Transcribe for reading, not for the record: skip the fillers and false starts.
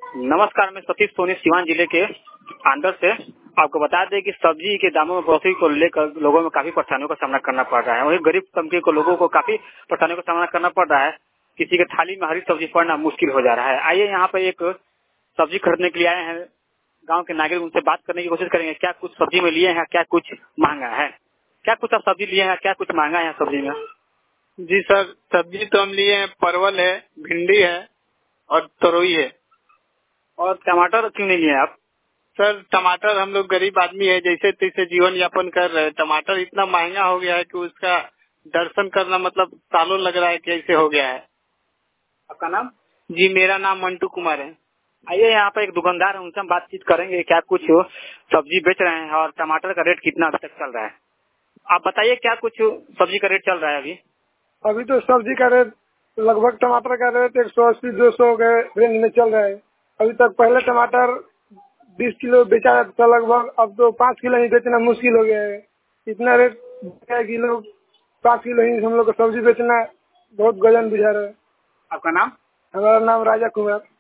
नमस्कार, मैं सतीश सोनी सिवान जिले के आंदर से आपको बता दें कि सब्जी के दामों में बढ़ोतरी को लेकर लोगों में काफी परेशानियों का सामना करना पड़ रहा है। वहीं गरीब तबके को लोगों को काफी परेशानियों का सामना करना पड़ रहा है। किसी के थाली में हरी सब्जी पड़ना मुश्किल हो जा रहा है। आइए यहाँ पर एक सब्जी खरीदने के लिए आए हैं गांव के नागरिक, उनसे बात करने की कोशिश करेंगे। क्या कुछ सब्जी में लिए हैं, क्या कुछ महंगा है, क्या कुछ आप सब्जी लिए हैं, क्या कुछ महंगा है सब्जी में? जी सर, सब्जी तो हम लिए हैं, परवल है, भिंडी है और तरोई है। और टमाटर क्यों नहीं लिए आप? सर टमाटर, हम लोग गरीब आदमी है, जैसे तैसे जीवन यापन कर रहे हैं। टमाटर इतना महंगा हो गया है कि उसका दर्शन करना मतलब सालों लग रहा है कि ऐसे हो गया है। आपका नाम? जी, मेरा नाम मंटू कुमार है। आइए यहाँ पर एक दुकानदार है, उनसे हम बातचीत करेंगे। क्या कुछ सब्जी बेच रहे हैं और टमाटर का रेट कितना अभी तक चल रहा है? आप बताइए, क्या कुछ सब्जी का रेट चल रहा है अभी? अभी तो सब्जी का रेट लगभग टमाटर का रेट 180-200 के रेंज में चल रहा है। अभी तक पहले टमाटर 20 किलो बेचा था लगभग, अब तो 5 किलो ही बेचना मुश्किल हो गया है। इतना रेट है कि लोग 5 किलो ही हम लोग को सब्जी बेचना बहुत गजन बुझा रहा है। आपका नाम? हमारा नाम राजा कुमार।